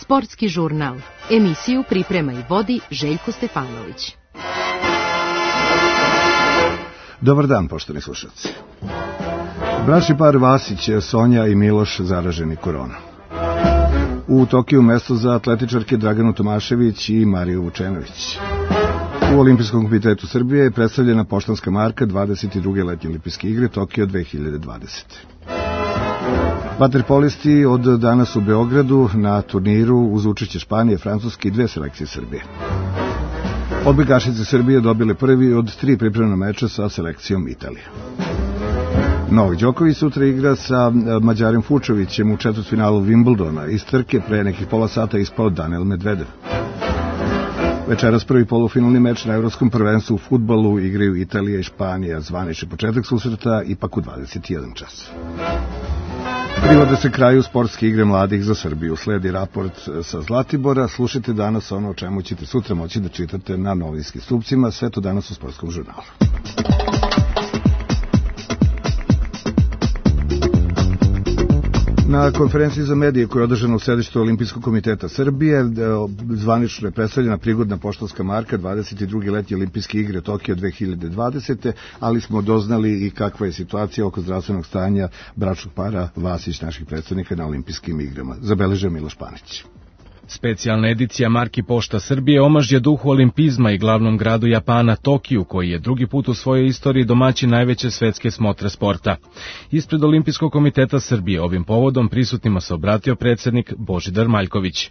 Sportski žurnal. Emisiju priprema i vodi Željko Stefanović. Dobar dan, poštovani slušalci. Bračni par Vasić, Sonja i Miloš zaraženi koronom. U Tokiju mesto za atletičarke Draganu Tomašević i Mariju Vučenović. U Olimpijskom komitetu Srbije je predstavljena poštanska marka 22. letnje olimpijske igre Tokio 2020. Vaterpolisti od danas u Beogradu na turniru uz učešće Španije, Francuske i 2 selekcije Srbije. Odbojkašice Srbije dobile prvi od 3 pripremna meča sa selekcijom Italije. Novak Đoković sutra igra sa Mađarim Fučovićem u četvrtfinalu Wimbledona. Iz trke pre nekih pola sata ispao Daniel Medvedev. Večeras prvi polufinalni meč na Evropskom prvenstvu u fudbalu igraju Italija i Španija. Zvanični početak susreta ipak u 21 čas. Privode se kraju sportske igre mladih za Srbiju. Sledi raport sa Zlatibora. Slušajte danas ono o čemu ćete sutra moći da čitate na novinskim stupcima. Sve to danas u Sportskom žurnalu. Na konferenciji za medije koja je održana u sedištu Olimpijskog komiteta Srbije, zvanično je predstavljena prigodna poštanska marka 22. letnje olimpijske igre Tokio 2020. Ali smo doznali i kakva je situacija oko zdravstvenog stanja bračnog para Vasić, naših predstavnika na olimpijskim igrama. Zabeležio Miloš Panić. Specijalna edicija marki Pošta Srbije omaž je duhu olimpizma i glavnom gradu Japana Tokiju, koji je drugi put u svojoj istoriji domaćin najveće svetske smotre sporta. Ispred Olimpijskog komiteta Srbije ovim povodom prisutnima se obratio predsjednik Božidar Maljković.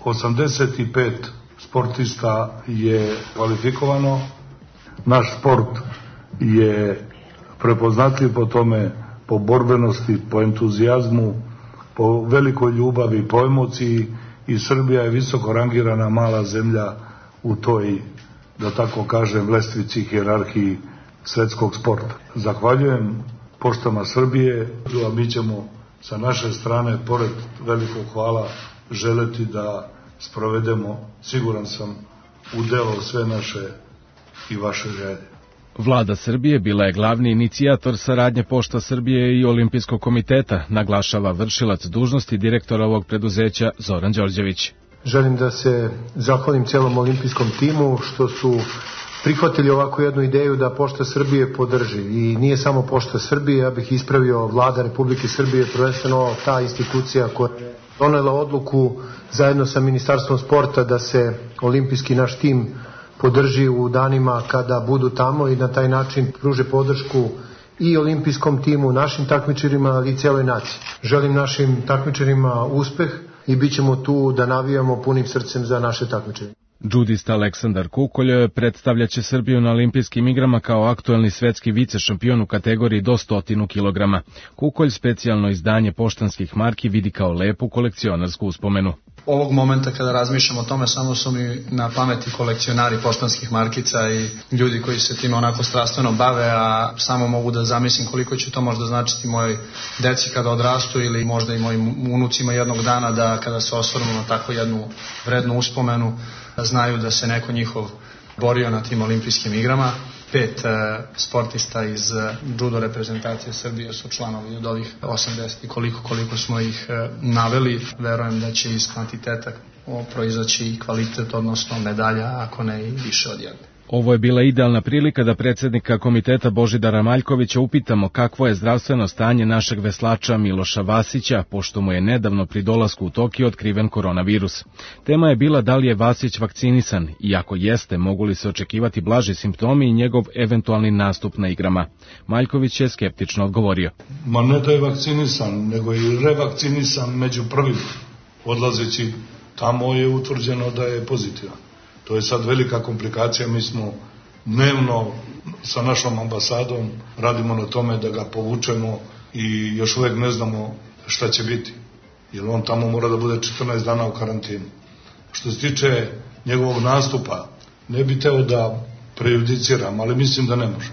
85 sportista je kvalifikovano. Naš sport je prepoznatljiv po tome, po borbenosti, po entuzijazmu, po velikoj ljubavi, po emociji. I Srbija je visoko rangirana mala zemlja u toj, da tako kažem, lestvici, hijerarhiji svetskog sporta. Zahvaljujem Poštama Srbije, a mi ćemo sa naše strane, pored velikog hvala, želeti da sprovedemo, siguran sam, u delo sve naše i vaše želje. Vlada Srbije bila je glavni inicijator saradnje Pošta Srbije i Olimpijskog komiteta, naglašava vršilac dužnosti direktora ovog preduzeća Zoran Đorđević. Želim da se zahvalim celom olimpijskom timu što su prihvatili ovakvu jednu ideju da Pošta Srbije podrži. I nije samo Pošta Srbije, ja bih ispravio, Vlada Republike Srbije, prvenstveno ta institucija koja je donela odluku zajedno sa Ministarstvom sporta da se olimpijski naš tim podrži u danima kada budu tamo i na taj način pruže podršku i olimpijskom timu, našim takmičarima, ali i cijeloj naciji. Želim našim takmičarima uspeh i bit ćemo tu da navijamo punim srcem za naše takmičare. Džudista Aleksandar Kukolj predstavljaće Srbiju na olimpijskim igrama kao aktuelni svetski vice šampion u kategoriji do 100 kg. Kukolj specijalno izdanje poštanskih marki vidi kao lepu kolekcionarsku uspomenu. Ovog momenta kada razmišljam o tome, samo su mi na pameti kolekcionari poštanskih markica i ljudi koji se time onako strastveno bave, a samo mogu da zamislim koliko će to možda značiti mojoj deci kada odrastu ili možda i mojim unucima jednog dana, da kada se osvrnu na takvu jednu vrednu uspomenu, znaju da se neko njihov borio na tim olimpijskim igrama. 5 sportista iz judo reprezentacije Srbije su članovi od ovih 80 i koliko smo ih naveli. Verujem da će iz kvantiteta proizaći i kvalitet, odnosno medalja, ako ne i više od jedne. Ovo je bila idealna prilika da predsjednika komiteta Božidara Maljkovića upitamo kakvo je zdravstveno stanje našeg veslača Miloša Vasića, pošto mu je nedavno pri dolasku u Tokio otkriven koronavirus. Tema je bila da li je Vasić vakcinisan i ako jeste, mogu li se očekivati blaži simptomi i njegov eventualni nastup na igrama. Maljković je skeptično odgovorio. Ma ne da je vakcinisan, nego je i revakcinisan među prvim. Odlazeći tamo je utvrđeno da je pozitivan. To je sad velika komplikacija, mi smo dnevno sa našom ambasadom radimo na tome da ga povučemo i još uvijek ne znamo šta će biti, jer on tamo mora da bude 14 dana u karantinu. Što se tiče njegovog nastupa, ne bi teo da prejudiciram, ali mislim da ne može.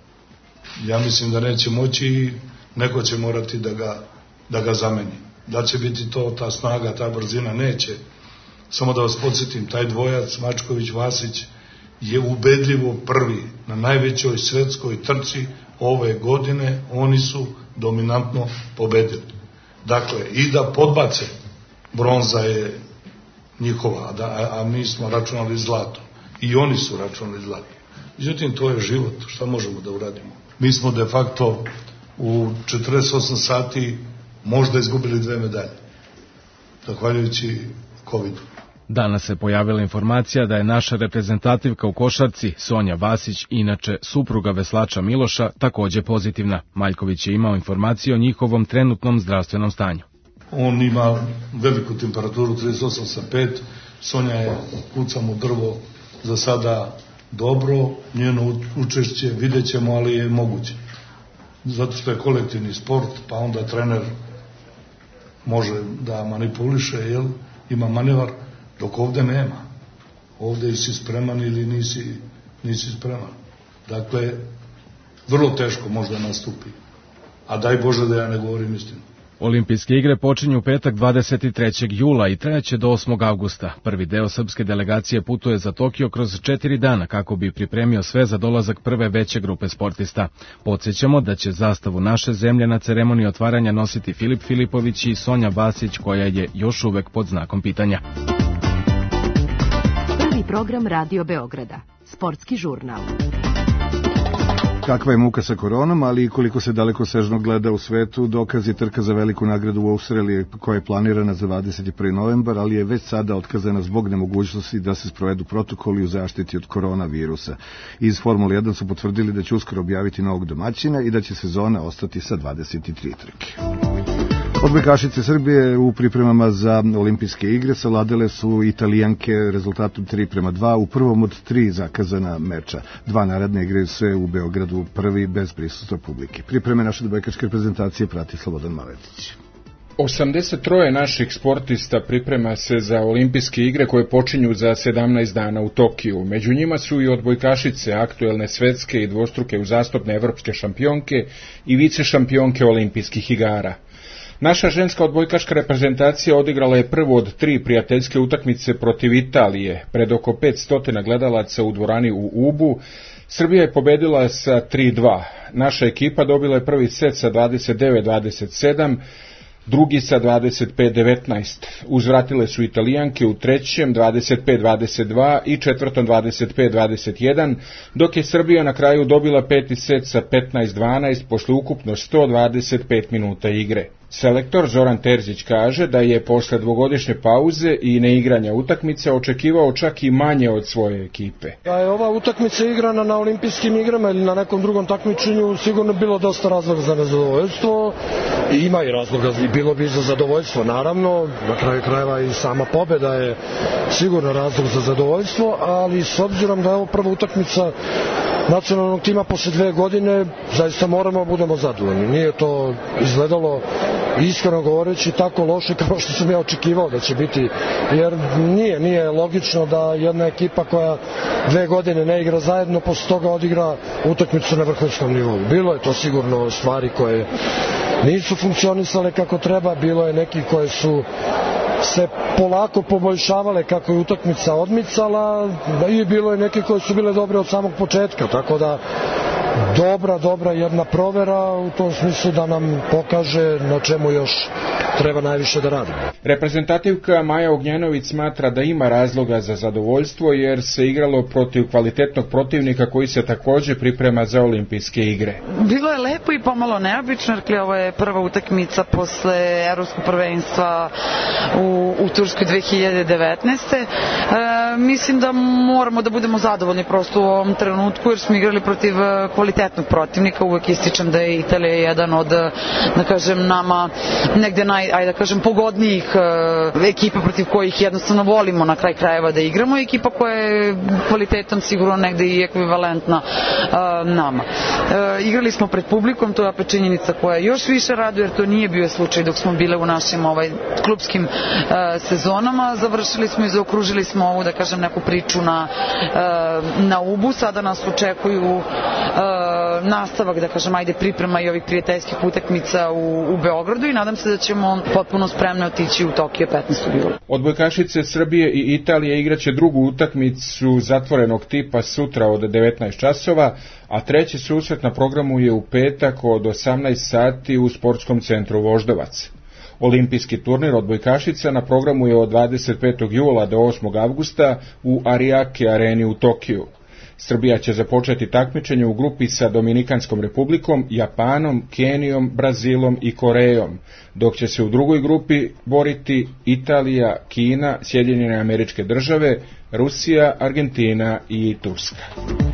Ja mislim da neće moći i neko će morati da ga zameni. Da će biti to ta snaga, ta brzina, neće. Samo da vas podsjetim, taj dvojac Mačković-Vasić je ubedljivo prvi na najvećoj svetskoj trci ove godine, oni su dominantno pobedili. Dakle, i da podbace, bronza je njihova, a mi smo računali zlato. I oni su računali zlato. Međutim, to je život, šta možemo da uradimo? Mi smo de facto u 48 sati možda izgubili 2 medalje, zahvaljujući COVID-u. Danas se pojavila informacija da je naša reprezentativka u košarci, Sonja Vasić, inače supruga veslača Miloša, takođe pozitivna. Maljković je imao informaciju o njihovom trenutnom zdravstvenom stanju. On ima veliku temperaturu, 38,5, Sonja je kucam u drvo za sada dobro, njeno učešće vidjet ćemo, ali je moguće. Zato što je kolektivni sport, pa onda trener može da manipuliše, ima manevar, dok ovde nema. Ovde si spreman ili nisi spreman. Dakle, vrlo teško možda nastupi. A daj Bože da ja ne govorim istinu. Olimpijske igre počinju u petak 23. jula i trajaće do 8. avgusta. Prvi deo srpske delegacije putuje za Tokio kroz 4 dana kako bi pripremio sve za dolazak prve veće grupe sportista. Podsjećamo da će zastavu naše zemlje na ceremoniji otvaranja nositi Filip Filipović i Sonja Vasić, koja je još uvek pod znakom pitanja. Prvi program Radio Beograda. Sportski žurnal. Kakva je muka sa koronom, ali i koliko se dalekosežno gleda u svetu, dokazi trka za veliku nagradu u Australiji koja je planirana za 21. novembar, ali je već sada otkazana zbog nemogućnosti da se sprovedu protokoli u zaštiti od koronavirusa. Iz Formule 1 su potvrdili da će uskoro objaviti novog domaćina i da će sezona ostati sa 23 trke. Odbojkašice Srbije u pripremama za olimpijske igre savladale su Italijanke rezultatom 3:2 u prvom od 3 zakazana meča. 2 naredne igre se u Beogradu, prvi bez prisustva publike. Pripreme naše odbojkaške reprezentacije prati Slobodan Maletić. 83 naših sportista priprema se za olimpijske igre koje počinju za 17 dana u Tokiju. Među njima su i odbojkašice, aktuelne svetske i dvostruke uzastopne evropske šampionke i vice šampionke olimpijskih igara. Naša ženska odbojkaška reprezentacija odigrala je prvu od 3 prijateljske utakmice protiv Italije, pred oko 500 gledalaca u dvorani u Ubu. Srbija je pobedila sa 3:2. Naša ekipa dobila je prvi set sa 29-27, drugi sa 25-19. Uzvratile su Italijanke u trećem 25-22 i četvrtom 25-21, dok je Srbija na kraju dobila peti set sa 15-12 posle ukupno 125 minuta igre. Selektor Zoran Terzić kaže da je posle dvogodišnje pauze i neigranja utakmice očekivao čak i manje od svoje ekipe. Da je ova utakmica igrana na olimpijskim igrama ili na nekom drugom takmičenju, sigurno bilo dosta razloga za nezadovoljstvo. Ima i razloga, bilo bi za zadovoljstvo, naravno. Na kraju krajeva i sama pobeda je sigurno razlog za zadovoljstvo, ali s obzirom da je ovo prva utakmica nacionalnog tima posle 2 godine, zaista moramo da budemo zadovoljni. Nije to izgledalo, iskreno govoreći, tako loše kao što sam ja očekivao da će biti, jer nije logično da jedna ekipa koja 2 godine ne igra zajedno, posle toga odigra utakmicu na vrhunskom nivou. Bilo je to sigurno stvari koje nisu funkcionisale kako treba, bilo je neki koje su se polako poboljšavale kako je utakmica odmicala i bilo je neke koje su bile dobre od samog početka, tako da dobra jedna provera u tom smislu da nam pokaže na čemu još treba najviše da radimo. Reprezentativka Maja Ognjanović smatra da ima razloga za zadovoljstvo jer se igralo protiv kvalitetnog protivnika koji se takođe priprema za olimpijske igre. Bilo je lepo i pomalo neobično, jer ovo je prva utakmica posle evropskog prvenstva u Turskoj 2019. Mislim da moramo da budemo zadovoljni prosto u ovom trenutku jer smo igrali protiv kvalitetnog protivnika. Uvek ističem da je Italija jedan od, da kažem, nama negde pogodnijih ekipa protiv kojih jednostavno volimo na kraj krajeva da igramo. Ekipa koja je kvalitetom sigurno negde i ekvivalentna nama. Igrali smo pred publikom, to je opet činjenica koja još više raduje, jer to nije bio slučaj dok smo bile u našim klubskim sezonama. Završili smo i zaokružili smo ovu, da kažem, neku priču na Ubu. Sada nas očekuju nastavak, da kažem, priprema i ovih prijateljskih utakmica u Beogradu i nadam se da ćemo potpuno spremne otići u Tokio 15. jula. Odbojkašice Srbije i Italije igraće drugu utakmicu zatvorenog tipa sutra od 19 časova, a treći susret na programu je u petak od 18 sati u sportskom centru Voždovac. Olimpijski turnir odbojkašica na programu je od 25. jula do 8. avgusta u Ariake areni u Tokiju. Srbija će započeti takmičenje u grupi sa Dominikanskom republikom, Japanom, Kenijom, Brazilom i Korejom, dok će se u drugoj grupi boriti Italija, Kina, Sjedinjene Američke Države, Rusija, Argentina i Turska.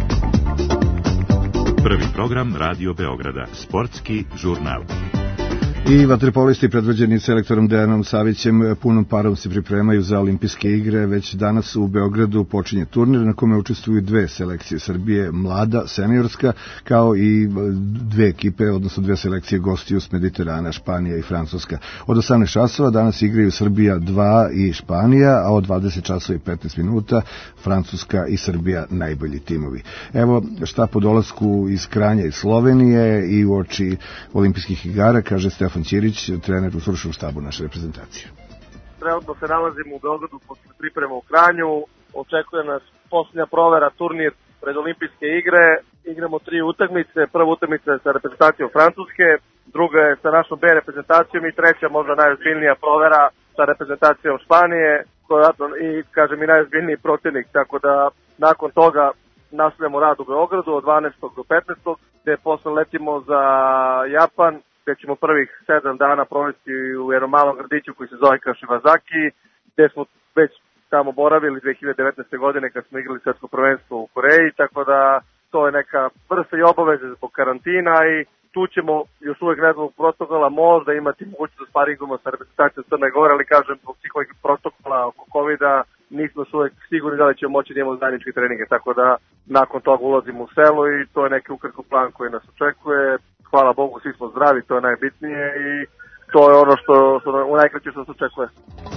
Prvi program Radio Beograda, sportski žurnal. I vaterpolisti predvođeni selektorom Dejanom Savićem punom parom se pripremaju za olimpijske igre. Već danas u Beogradu počinje turnir na kome učestvuju dve selekcije Srbije, mlada, seniorska, kao i dve ekipe, odnosno dve selekcije gostiju s Mediterana, Španija i Francuska. Od 18 časova danas igraju Srbija 2 i Španija, a od 20 časova i 15 minuta Francuska i Srbija najbolji timovi. Evo šta po dolasku iz Kranja iz Slovenije i uoči olimpijskih igara kaže Stefan Ćirić, trener u stručnom štabu naše reprezentacije. Trenutno se nalazimo u Beogradu posle priprema u Kranju. Očekuje nas posljednja provera, turnir pred olimpijske igre. Igramo 3 utakmice. Prva utakmica je sa reprezentacijom Francuske, druga je sa našom B reprezentacijom i treća možda najozbiljnija provera sa reprezentacijom Španije, koja i kažem i najozbiljniji protivnik. Tako da nakon toga nastavljamo rad u Beogradu od 12. do 15. gde posle letimo za Japan, gde ćemo prvih 7 dana provesti u jednom malom gradiću koji se zove Kashiwazaki, gde smo već tamo boravili 2019. godine kad smo igrali svetsko prvenstvo u Koreji, tako da to je neka vrsta i obaveze zbog karantina i tu ćemo još uvek ne zbog protokola možda imati mogućnost da sparingujemo sa reprezentacijom Crne Gore, ali kažem zbog svih ovih protokola oko COVID-a nismo su uvek sigurni da li ćemo moći da imamo zajedničke treninge, tako da nakon toga ulazimo u selo i to je neki ukratko plan koji nas očekuje. Hvala Bogu, svi smo zdravi, to je najbitnije i to je ono što u najkraće što se očekuje.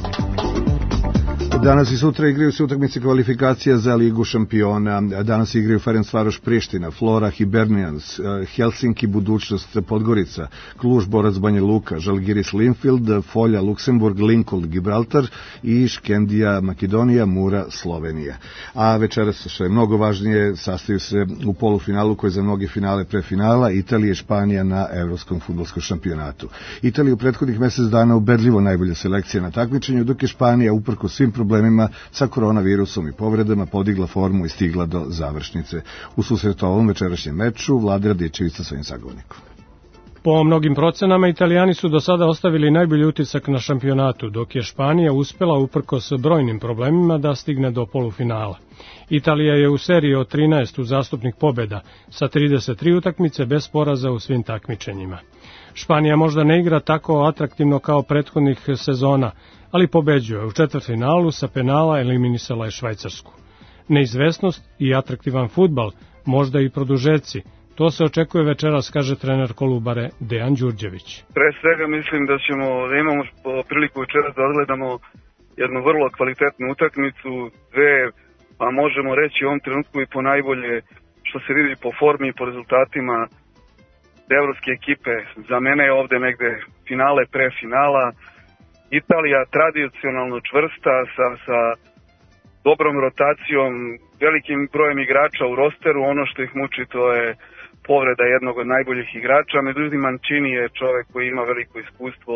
Danas i sutra igraju se utakmice kvalifikacija za Ligu šampiona. Danas igraju Ferencvaroš Priština, Flora Hibernians, Helsinki Budućnost Podgorica, Kluž Borac Banja Luka, Žalgiris Linfield, Folja Luksemburg, Lincoln Gibraltar i Škendija Makedonija, Mura Slovenija. A večeras, što je mnogo važnije, sastaju se u polufinalu koji je za mnoge finale prefinala Italija i Španija na Evropskom fudbalskom šampionatu. Italija u prethodnih mesec dana ubedljivo najbolja selekcija na takmičenju, dok je Španija uprkos svim problemima sa koronavirusom i povredama podigla formu i stigla do završnice. U susret ovom večerašnjem meču Vlada Radičević sa svojim sagovornikom. Po mnogim procenama Italijani su do sada ostavili najbolji utisak na šampionatu, dok je Španija uspela uprkos brojnim problemima da stigne do polufinala. Italija je u seriji od 13 uzastopnih pobjeda sa 33 utakmice bez poraza u svim takmičenjima. Španija možda ne igra tako atraktivno kao prethodnih sezona, ali pobeđuje. U četvrtfinalu sa penala eliminisala je Švajcarsku. Neizvesnost i atraktivan fudbal, možda i produžeci, to se očekuje večeras, kaže trener Kolubare Dejan Đurđević. Pre svega mislim da imamo priliku večeras da odgledamo jednu vrlo kvalitetnu utakmicu, dve, pa možemo reći u ovom trenutku i po najbolje što se vidi po formi i po rezultatima evropske ekipe. Za mene je ovde negde finale pre finala. Italija tradicionalno čvrsta sa dobrom rotacijom, velikim brojem igrača u rosteru. Ono što ih muči to je povreda jednog od najboljih igrača. Međutim, Mancini je čovek koji ima veliko iskustvo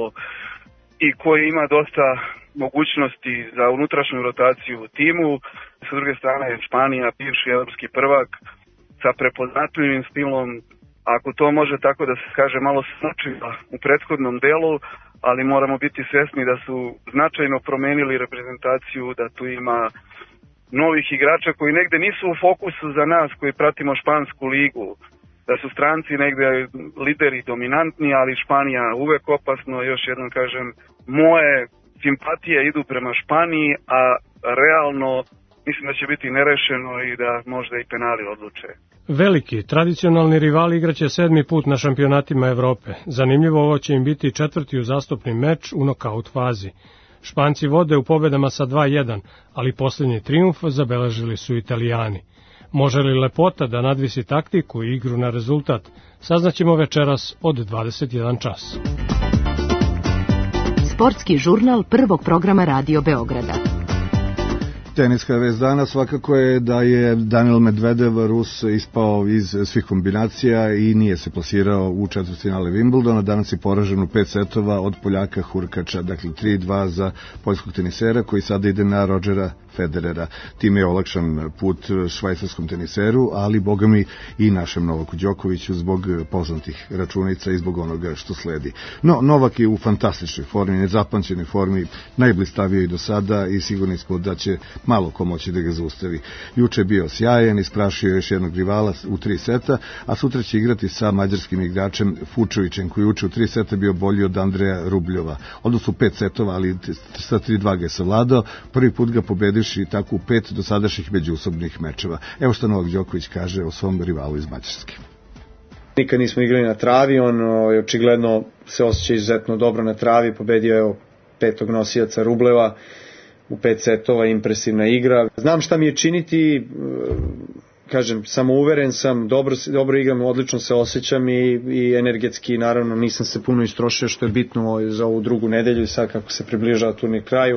i koji ima dosta mogućnosti za unutrašnju rotaciju u timu. Sa druge strane je Španija, bivši evropski prvak, sa prepoznatljivim stilom. Ako to može tako da se kaže, malo smučila u prethodnom delu, ali moramo biti svesni da su značajno promenili reprezentaciju, da tu ima novih igrača koji negde nisu u fokusu za nas koji pratimo špansku ligu, da su stranci negde lideri dominantni, ali Španija uvek opasno. Još jednom kažem, moje simpatije idu prema Španiji, a realno mislim da će biti nerešeno i da možda i penali odluče. Veliki, tradicionalni rivali igraće 7. put na šampionatima Evrope. Zanimljivo, ovo će im biti 4. uzastopni meč u nokaut fazi. Španci vode u pobedama sa 2-1, ali posljednji trijumf zabeležili su Italijani. Može li lepota da nadvisi taktiku i igru na rezultat, saznaćemo večeras od 21 čas. Sportski žurnal prvog programa Radio Beograda. Teniska vest dana svakako je da je Daniil Medvedev, Rus, ispao iz svih kombinacija i nije se plasirao u četvrtfinale Wimbledona. Danas je poražen u 5 setova od Poljaka Hurkača, dakle 3-2 za poljskog tenisera koji sada ide na Rodgera Federera. Time je olakšan put švajcarskom teniseru, ali bogami i našem Novaku Đokoviću zbog poznatih računica i zbog onoga što sledi. No, Novak je u fantastičnoj formi, nezapamćenoj formi, najblistavio i do sada i sigurni smo da će malo ko moći da ga zaustavi. Juče je bio sjajan, isprašio još jednog rivala u 3 seta, a sutra će igrati sa mađarskim igračem Fučovićem, koji juče u 3 seta bio bolji od Andreja Rubljova. Odnosno 5 setova, ali sa 3-2 ga je savladao. Prvi put ga pobedivši i tako u 5 dosadašnjih međusobnih mečeva. Evo što Novak Đoković kaže o svom rivalu iz Mađarske. Nikad nismo igrali na travi, on očigledno se osjeća izuzetno dobro na travi, pobedio je 5. nosioca Rubleva u 5 setova, impresivna igra. Znam šta mi je činiti, kažem, samouveren sam, dobro igram, odlično se osjećam i energetski, naravno, nisam se puno istrošio, što je bitno za ovu drugu nedelju i sad kako se približava turnir kraju.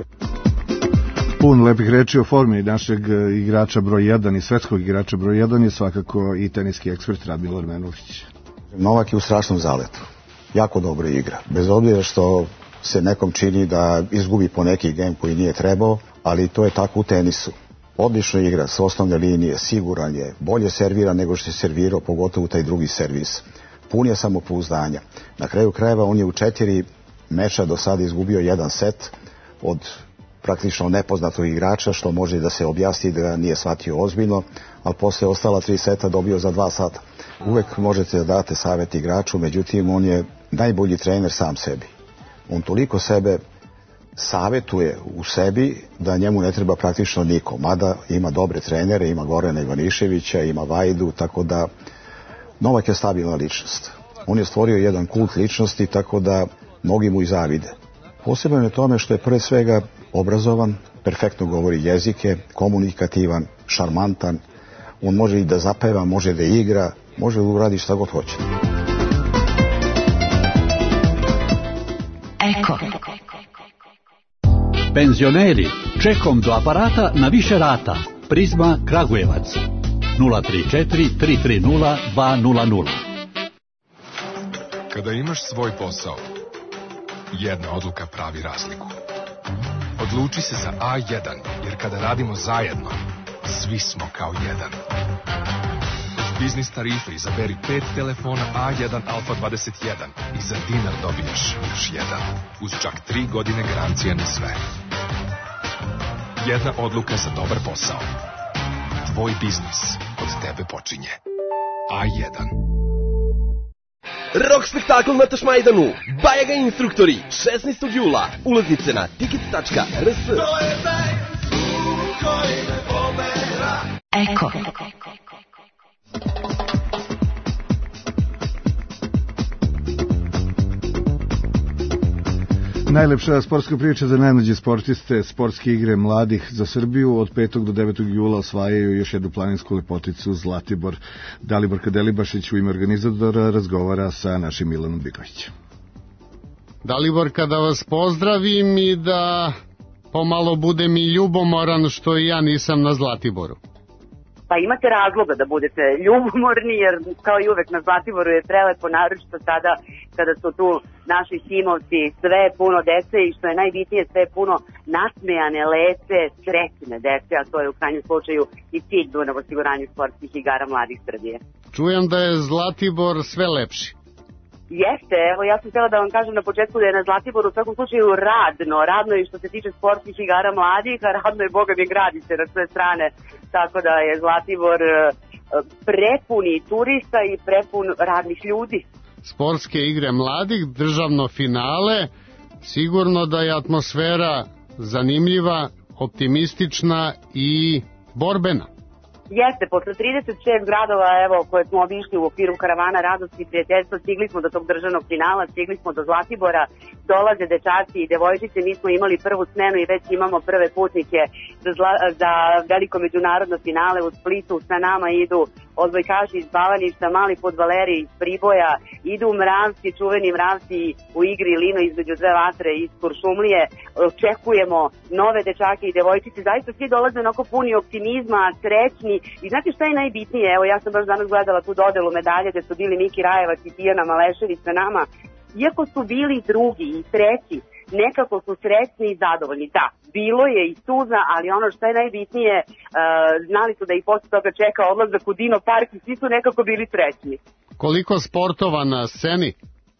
Pun lepih reči o formi našeg igrača broj 1 i svetskog igrača broj 1 je svakako i teniski ekspert Radmila Armenović. Novak je u strašnom zaletu. Jako dobro igra. Bez obzira što se nekom čini da izgubi po neki gem koji nije trebao, ali to je tako u tenisu. Odlično igra s osnovne linije, siguran je, bolje servira nego što je servirao, pogotovo taj drugi servis. Pun je samopouzdanja. Na kraju krajeva on je u 4 meča do sada izgubio 1 set od praktično nepoznatog igrača, što može da se objasni da ga nije shvatio ozbiljno, ali posle ostala 3 seta dobio za 2 sata. Uvek možete da date savjet igraču, međutim on je najbolji trener sam sebi. On toliko sebe savjetuje u sebi da njemu ne treba praktično niko, mada ima dobre trenere, ima Gorana Ivaniševića, ima Vajdu, tako da Novak je stabilna ličnost. On je stvorio jedan kult ličnosti, tako da mnogi mu i zavide. Posebno je tome što je pre svega obrazovan, perfektno govori jezike, komunikativan, šarmantan, on može i da zapeva, može da igra, može da uradi šta god hoće. Eko. Penzioneri, čekom do aparata na više rata. Prizma Kragujevac. 034 330 200. Kada imaš svoj posao, jedna odluka pravi razliku. Odluči se za A1, jer kada radimo zajedno, svi smo kao jedan. Uz biznis tarife izaberi 5 telefona A1 Alfa 21 i za dinar dobijaš još jedan. Uz čak 3 godine garancije na sve. Jedna odluka za dobar posao. Tvoj biznis od tebe počinje. A1. Rok spektakl na Tašmajdanu. Bajaga instruktori. 16. jula. Ulaznice na ticket.rs. Eko. Najlepša sportska priča za najmlađe sportiste, sportske igre mladih za Srbiju od 5. do 9. jula osvajaju još jednu planinsku lepoticu Zlatibor. Daliborka Delibašić u ime organizatora razgovara sa našim Milanom Bikovićem. Daliborka, da vas pozdravim i da pomalo budem i ljubomoran što i ja nisam na Zlatiboru. Pa imate razloga da budete ljubomorni, jer kao i uvek na Zlatiboru je prelepo, naročito sada kada su tu naši simovci, sve puno dece i što je najbitnije, sve puno nasmejane, lepe, srećne dece, a to je u krajnjem slučaju i cilj Dunav osiguranju sportskih igara mladih Srbije. Čujem da je Zlatibor sve lepši. Jeste, evo ja sam htjela da vam kažem na početku da je na Zlatiboru u svakom slučaju radno i što se tiče sportskih igara mladih, a radno je boga mi gradi se na sve strane, tako da je Zlatibor prepun i turista i prepun radnih ljudi. Sportske igre mladih, državno finale, sigurno da je atmosfera zanimljiva, optimistična i borbena. Jeste, posle 36 gradova evo, koje smo obišli u okviru karavana radosti i prijateljstva, stigli smo do tog državnog finala, stigli smo do Zlatibora, dolaze dečaci i devojčice, mi smo imali prvu smenu i već imamo prve putnike za veliko međunarodno finale u Splitu, sa nama idu odbojkaši iz Bavaništa, mali fudbaleri iz Priboja, idu mravci, čuveni mravci u igri Lino između dve vatre iz Kuršumlije. Očekujemo nove dečake i devojčice, zaista svi dolaze onako puni optimizma, srećni i znate šta je najbitnije? Evo, ja sam baš danas gledala tu dodelu medalje gde su bili Miki Rajevac i Tijana Malešević sa nama. Iako su bili drugi i treći, nekako su srećni i zadovoljni. Da, bilo je i suza, ali ono što je najbitnije, znali su da i posle toga čeka odlazak u Dino Park i svi su nekako bili srećni. Koliko sportova na sceni?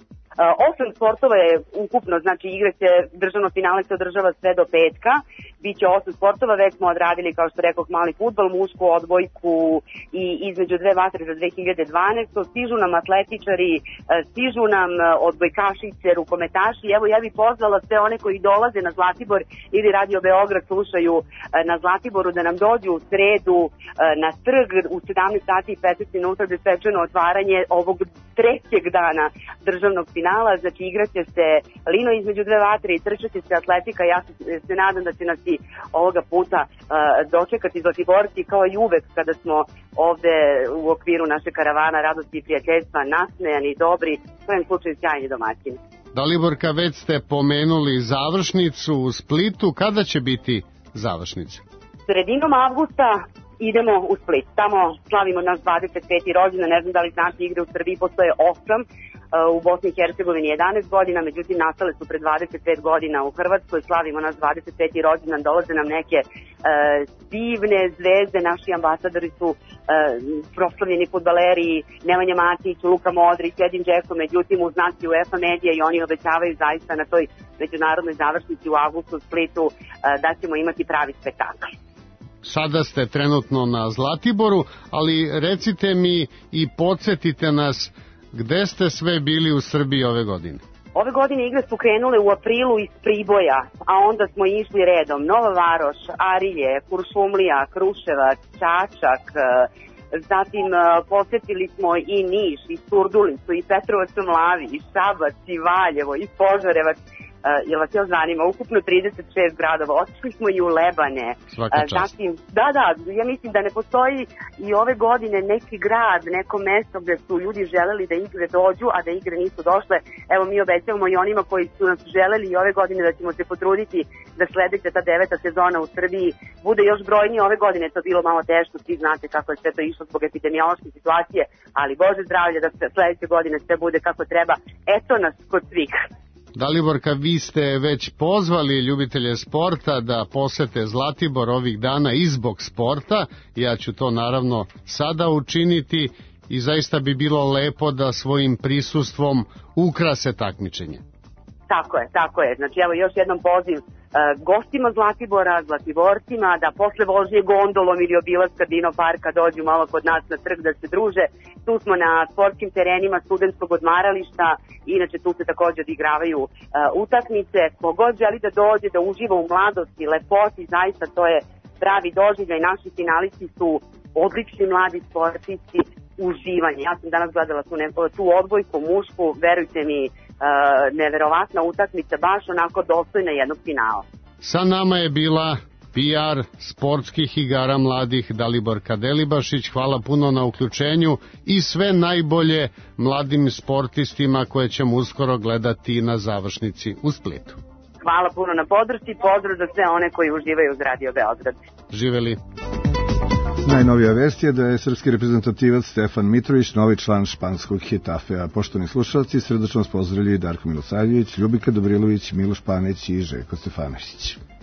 8 sportova je ukupno, znači igre će, državno finale se održava sve do petka, biće 8 sportova, već smo odradili, kao što rekoh, mali fudbal, mušku odbojku i između dve vatre za 2012. Stižu nam atletičari, stižu nam odbojkašice, rukometaši. Evo, ja bih pozvala sve one koji dolaze na Zlatibor ili Radio Beograd slušaju na Zlatiboru da nam dođu u sredu na trg u 17 sati i 15 minuta gde svečano otvaranje ovog trećeg dana državnog finala. Znači, igraće se Lino između dve vatre i trčaće se atletika. Ja se nadam da će nas i ovoga puta dočekati Zlatiborci kao i uvek kada smo ovde u okviru naše karavana radosti i prijateljstva nasmejani i dobri, u svojem slučaju sjajni domaćini. Daliborka, već ste pomenuli završnicu u Splitu. Kada će biti završnica? Sredinom avgusta idemo u Split. Tamo slavimo naš 25. rođendan. Ne znam da li znate, igre u Srbiji postoje 8, u Bosni i Hercegovini 11 godina, međutim nastale su pre 25 godina u Hrvatskoj. Slavimo naš 25. rođendan, dolaze nam neke divne zvezde, naši ambasadori su proslavljeni fudbaleri Nemanja Matić, Luka Modrić, Edin Džeko, međutim uz nas je UEFA Medija i oni obećavaju zaista na toj međunarodnoj završnici u avgustu u Splitu da ćemo imati pravi spektakl. Sada ste trenutno na Zlatiboru, ali recite mi i podsjetite nas gde ste sve bili u Srbiji ove godine? Ove godine igre su krenule u aprilu iz Priboja, a onda smo išli redom. Nova Varoš, Arilje, Kuršumlija, Kruševac, Čačak, zatim posjetili smo i Niš, i Surdulicu, i Petrovac na Mlavi, i Šabac, i Valjevo, i Požarevac. Jel vas još zanima, ukupno 36 gradova, otišli smo i u Lebane. Zatim, da, ja mislim da ne postoji i ove godine neki grad, neko mesto gde su ljudi želeli da igre dođu, a da igre nisu došle. Evo, mi obećavamo i onima koji su nas želeli i ove godine da ćemo se potruditi da sledeća ta 9. sezona u Srbiji bude još brojnije. Ove godine to bilo malo teško, svi znate kako je sve to išlo zbog epidemiološke situacije, ali Bože zdravlje da sledeće godine sve bude kako treba. Eto nas kod svih. Daliborka, vi ste već pozvali ljubitelje sporta da posete Zlatibor ovih dana i zbog sporta. Ja ću to naravno sada učiniti i zaista bi bilo lepo da svojim prisustvom ukrase takmičenje. Tako je. Znači, evo još jednom poziv gostima Zlatibora, Zlatiborcima, da posle vožnje gondolom ili obilaska Dino Parka dođu malo kod nas na trg da se druže. Tu smo na sportskim terenima studentskog odmarališta, inače tu se također igravaju utakmice. Kogod želi da dođe, da uživa u mladosti, lepoti, zaista to je pravi doživljaj. Naši finalisti su odlični mladi sportisti, uživanje. Ja sam danas gledala tu odbojku mušku, verujte mi, neverovatna utakmica, baš onako dostojna jednog finala. Sa nama je bila PR sportskih igara mladih Daliborka Delibašić. Hvala puno na uključenju i sve najbolje mladim sportistima koje ćemo uskoro gledati na završnici u Splitu. Hvala puno na podršci, pozdrav za sve one koji uživaju uz Radio Beograd. Živeli. Najnovija vest je da je srpski reprezentativac Stefan Mitrović novi član španskog Hitafea. Poštovani slušalci, srdačno vas pozdravljaju Darko Milosavljević, Ljubika Dobrilović, Miloš Paneć i Željko Stefanović.